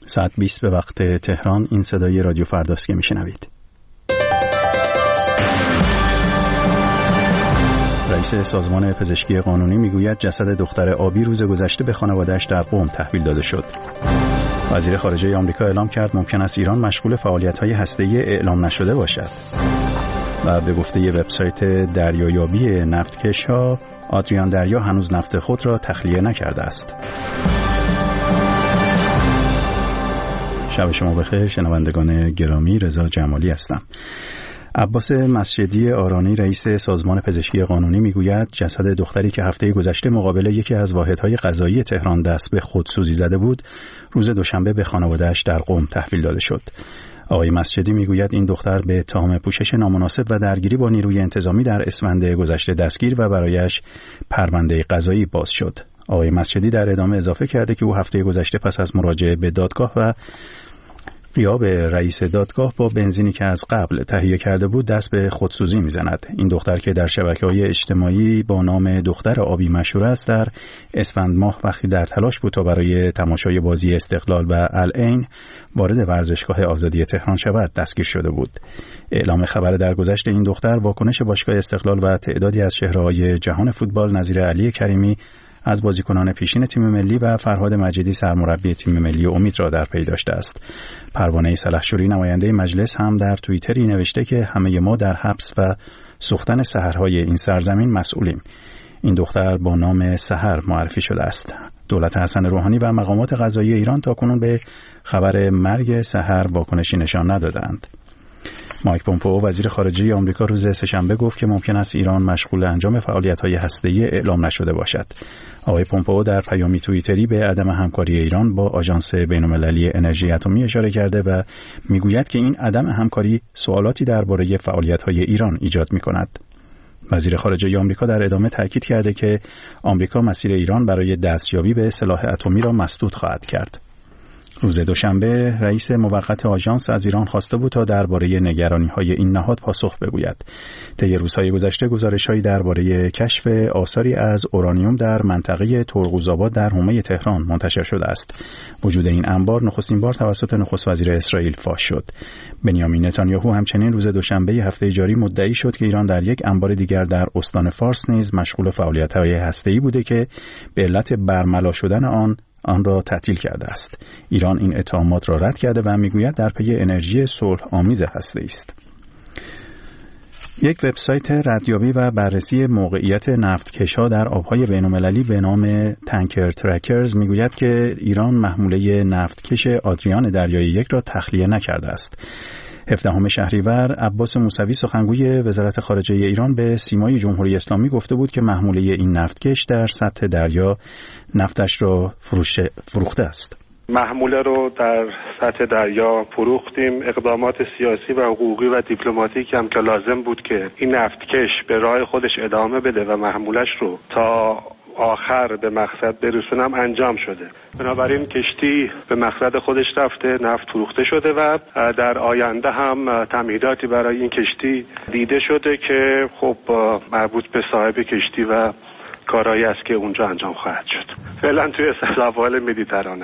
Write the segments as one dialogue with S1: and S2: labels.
S1: ساعت 20 به وقت تهران. این صدای رادیو فرداست که میشنوید. رئیس سازمان پزشکی قانونی میگوید جسد دختر آبی روز گذشته به خانواده‌اش در قم تحویل داده شد. وزیر خارجه آمریکا اعلام کرد ممکن است ایران مشغول فعالیت‌های هسته‌ای اعلام نشده باشد. و به گفته وبسایت دریایابی نفتکش‌ها، آدریان دریا هنوز نفت خود را تخلیه نکرده است. شب شما بخیر شنوندگان گرامی، رضا جمالی هستم. عباس مسجدی آرانی رئیس سازمان پزشکی قانونی میگوید جسد دختری که هفته گذشته مقابل یکی از واحدهای قضایی تهران دست به خودسوزی زده بود، روز دوشنبه به خانواده‌اش در قم تحویل داده شد. آقای مسجدی میگوید این دختر به اتهام پوشش نامناسب و درگیری با نیروی انتظامی در اسفند گذشته دستگیر و برایش پرونده قضایی باز شد. آقای مسجدی در ادامه اضافه کرده که او هفته گذشته پس از مراجعه به دادگاه و غیاب رئیس دادگاه با بنزینی که از قبل تهیه کرده بود دست به خودسوزی میزند. این دختر که در شبکه‌های اجتماعی با نام دختر آبی مشهور است، در اسفند ماه وقتی در تلاش بود تا برای تماشای بازی استقلال و العین وارد ورزشگاه آزادی تهران شود دستگیر شده بود. اعلام خبر درگذشت این دختر واکنش باشگاه استقلال و تعدادی از چهره‌های جهان فوتبال نظیر علی کریمی از بازیکنان پیشین تیم ملی و فرهاد مجیدی سرمربی تیم ملی امید را در پی داشته است. پروانه سلحشوری نماینده مجلس هم در توییتری نوشته که همه ما در حبس و سوختن سحرهای این سرزمین مسئولیم. این دختر با نام سحر معرفی شده است. دولت حسن روحانی و مقامات قضایی ایران تاکنون به خبر مرگ سحر واکنشی نشان ندادند. مایک پومپئو وزیر خارجه آمریکا روز سه‌شنبه گفت که ممکن است ایران مشغول انجام فعالیت‌های هسته‌ای اعلام نشده باشد. آقای پومپئو در پیامی توییتری به عدم همکاری ایران با آژانس بین‌المللی انرژی اتمی اشاره کرده و میگوید که این عدم همکاری سوالاتی درباره فعالیت‌های ایران ایجاد می‌کند. وزیر خارجه آمریکا در ادامه تاکید کرده که آمریکا مسیر ایران برای دستیابی به سلاح اتمی را مسدود خواهد کرد. روز دوشنبه رئیس موقت آژانس از ایران خواسته بود تا درباره نگرانی‌های این نهاد پاسخ بگوید. طی روزهای گذشته گزارش‌هایی درباره کشف آثاری از اورانیوم در منطقه ترقوزآباد در حومه تهران منتشر شده است. وجود این انبار نخستین بار توسط نخست وزیر اسرائیل فاش شد. بنیامین نتانیاهو همچنین روز دوشنبه هفته جاری مدعی شد که ایران در یک انبار دیگر در استان فارس نیز مشغول فعالیت‌های هسته‌ای بوده که به علت برملا شدن آن را تعطیل کرده است. ایران این اتهامات را رد کرده و میگوید در پی انرژی صلح آمیز هسته‌ای است. یک وبسایت ردیابی و بررسی موقعیت نفتکش‌ها در آب‌های بین‌المللی به نام تانکر ترکرز میگوید که ایران محموله نفتکش آدریان دریایی 1 را تخلیه نکرده است. 17 شهریور عباس موسوی سخنگوی وزارت خارجه ایران به سیمای جمهوری اسلامی گفته بود که محموله این نفتکش در سطح دریا نفتش را فروخته است.
S2: محموله رو در سطح دریا فروختیم. اقدامات سیاسی و حقوقی و دیپلماتیکی هم که لازم بود که این نفتکش به راه خودش ادامه بده و محمولش رو تا آخر به مقصد برسونم انجام شده. بنابراین کشتی به مقصد خودش رفته، نفت فروخته شده و در آینده هم تمهیداتی برای این کشتی دیده شده که خب مربوط به صاحب کشتی و کارهایی است که اونجا انجام خواهد شد. فعلا توی سواحل مدیترانه.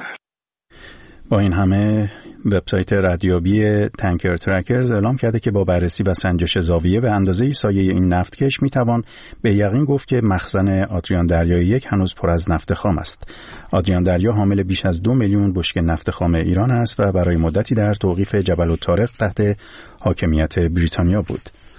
S1: با این همه وبسایت ردیابی تانکر ترکرز اعلام کرده که با بررسی و سنجش زاویه به اندازه سایه این نفتکش میتوان به یقین گفت که مخزن آدریان دریایی 1 هنوز پر از نفت خام است. آدریان دریا حامل بیش از 2 میلیون بشکه نفت خام ایران است و برای مدتی در توقیف جبل الطارق تحت حاکمیت بریتانیا بود.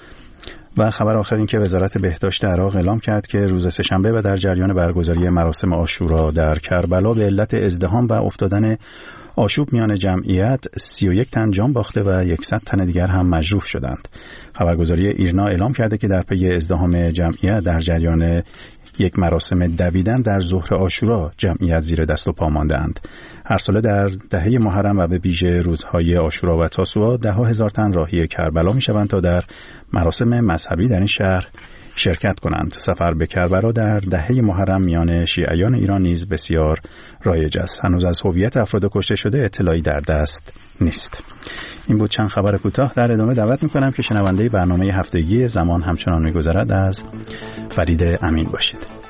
S1: و خبر آخر این که وزارت بهداشت عراق اعلام کرد که روز سه‌شنبه و در جریان برگزاری مراسم عاشورا در کربلا به علت ازدحام و افتادن آشوب میان جمعیت 31 تن جان باخته و 100 تن دیگر هم مجروح شدند. خبرگزاری ایرنا اعلام کرده که در پی ازدحام جمعیت در جریان یک مراسم دویدن در ظهر عاشورا جمعیت زیر دست و پا ماندند. هر ساله در دهه محرم و به ویژه روزهای عاشورا و تاسوعا 10,000 تن راهی کربلا میشوند تا در مراسم مذهبی در این شهر شرکت کنند. سفر به کربلا در دهه محرم میان شیعیان ایران نیز بسیار رایج است. هنوز از هویت افراد کشته شده اطلاعی در دست نیست. این بود چند خبر کوتاه. در ادامه دعوت میکنم که شنونده برنامه هفتگی زمان همچنان میگذرد از فرید امین باشید.